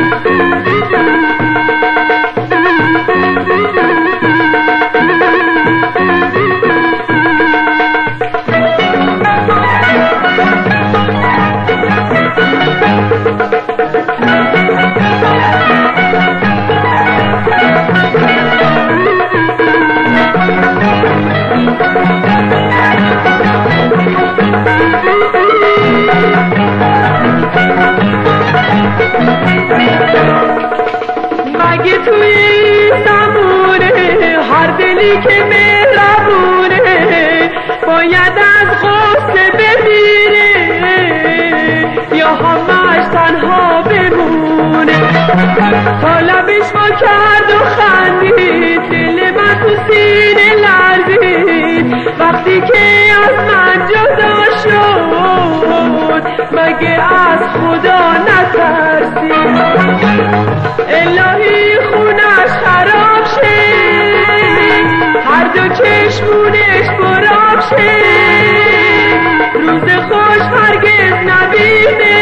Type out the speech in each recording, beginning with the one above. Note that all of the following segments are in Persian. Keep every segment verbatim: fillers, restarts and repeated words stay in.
مگه توی زمونه هر دلی که مهربونه باید از غصه بمیره یا همش تنها بمونه؟ تا لبش ما کرد و خندید، دل من تو سینه لرزید وقتی که از من جدا شد. مگه از خدا نترسید؟ الهی خونش خراب شه، هر دو چشمونش براب شه، روز خوش هرگز نبینه،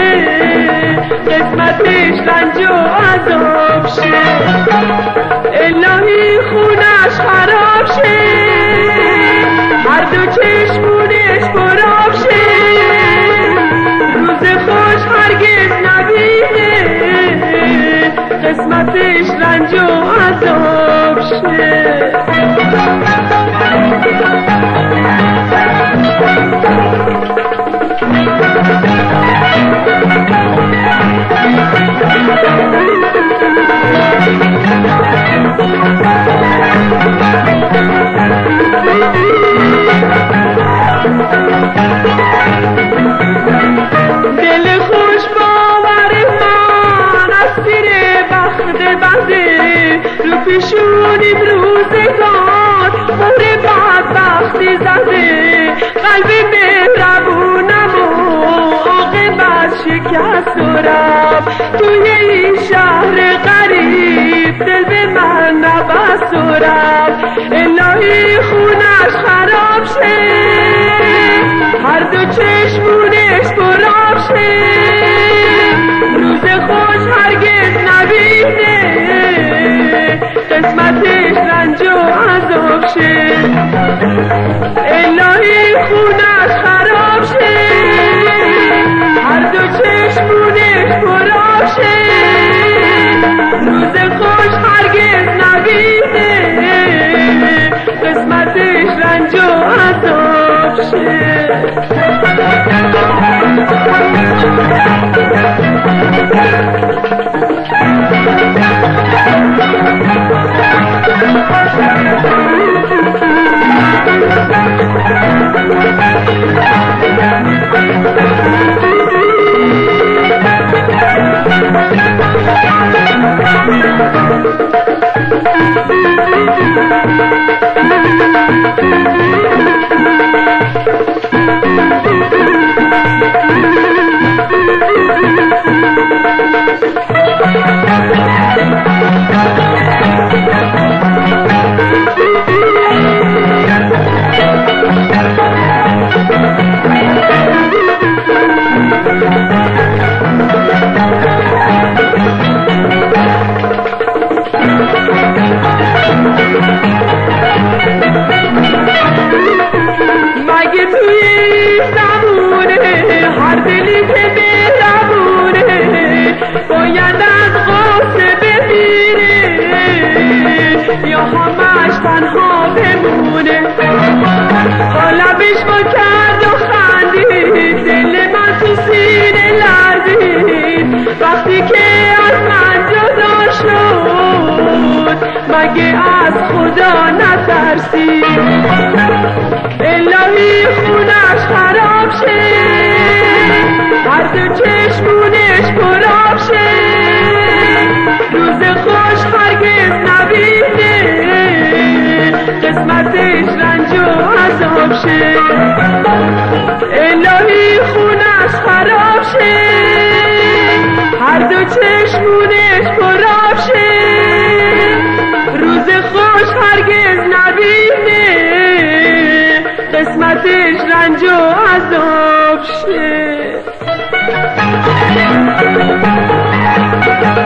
قسمتش رنج و عذاب شه. الهی خونش خراب شه، هر دو چشمونش براب شه، روز خوش هرگز نبینه، قسمتش رنج و عذاب شه. دل خوش باور من اسیر بخت بنده، رو پیشونیم روزگار مهر بدبختی زده، قلب مهربونم و عاقبت شکست و رفت، توی این شهر غریب دل به من نبست و رفت. الهی خونش خراب شه، هر دو چشمونش براب شه، روز خوش هرگز نبینه، قسمتش رنج و عذاب شه. الهی خونش خراب شه، هر دو چشمونش براب شه، روز خوش هرگز نبینه، قسمتش رنج و عذاب شه. مگه توی زمونه هر دلی که مهربونه باید از غصه بمیره یا همش تنها بمونه؟ تا لبش ما کرد و خندید، دل من تو سینه لرزید وقتی که از من جدا شد. مگه از خدا نترسید؟ الهی خونش خراب شه، هر دو چشمونش براب شه، روز خوش هرگز نبینه، قسمتش رنج و عذاب شه. الهی خونش خراب شه، هر دو چشمونش براب شه، روز خوش هرگز نبینه، قسمتش رنج و عذاب شه.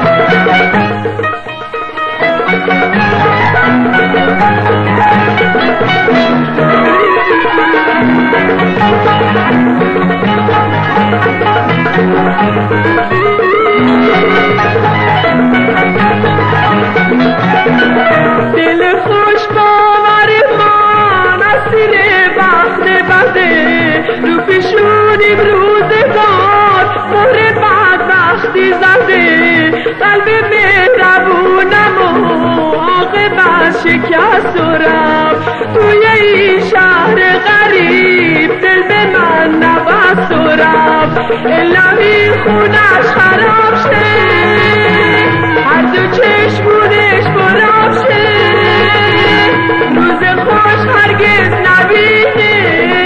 دل خوش باور ما مسیر بخت بده، رو پیشونیم روزگار مهر بدبختی زده. قلب مهربونم و عاقبت شکست و رفت، توی این شهر غریب دل به من نبست و رفت. الهی خونش خراب شه، هر دو چشمونش براب شه، روز خوش هرگز نبینه،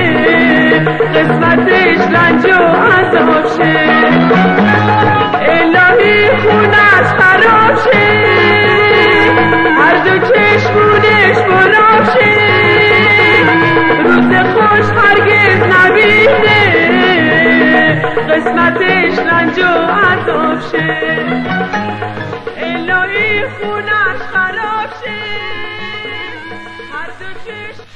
قسمتش رنج و عذاب شه. الهی خونش خراب شه، هر دو چشمونش براب شه، روز خوش هرگز نبینه، قسمتش رنج و عذاب شه. الهی خونش خراب شه، هر دو چشم